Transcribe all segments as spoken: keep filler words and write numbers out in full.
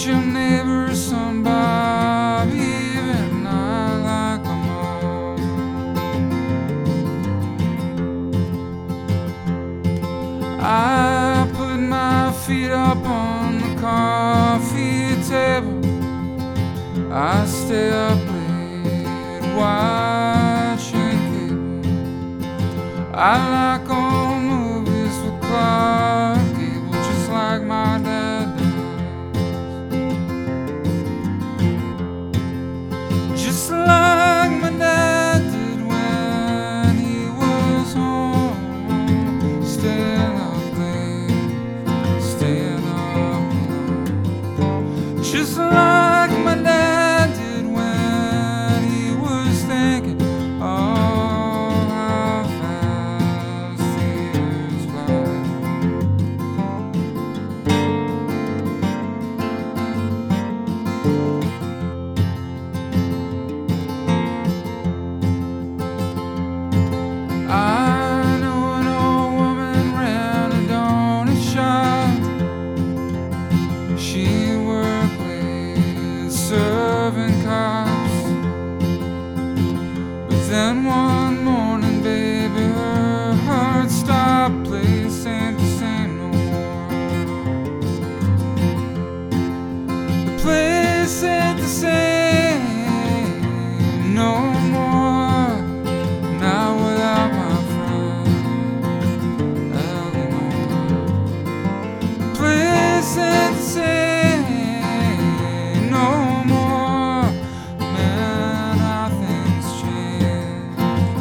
watch your neighbor's son Bob, even I like them all. I put my feet up on the coffee table, I stay up late watching cable. I like old movies with Clark Gable, just like my dad does. Just like my dad did when he was home, staying up late, staying up alone. Just like my dad did when he was thinking, oh, how fast the years fly. I know an old woman ran a donut shop. She worked late serving cops, but then one morning, baby, her heart stopped. Place ain't the same no more. The place ain't the same no more. Now without my friend Eleanor. The place ain't the same no more. Man, how things change.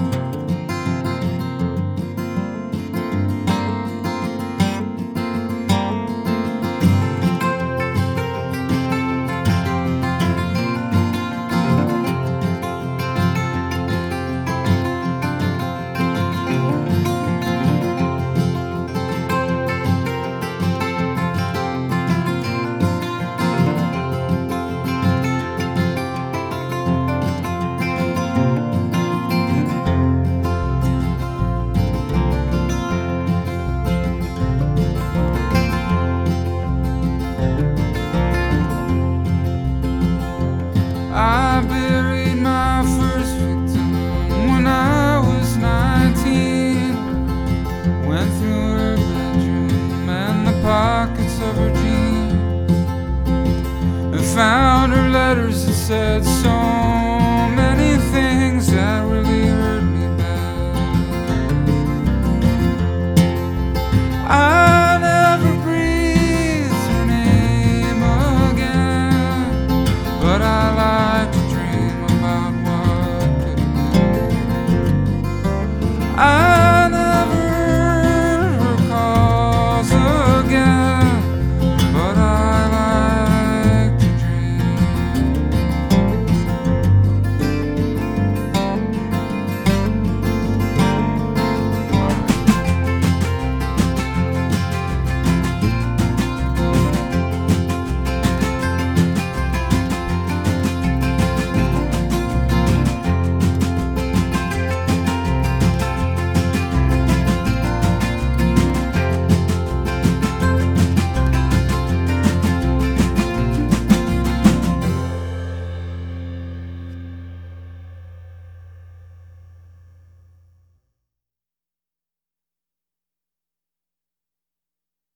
I buried my first victim when I was nineteen. Went through her bedroom and the pockets of her jeans and found her letters that said so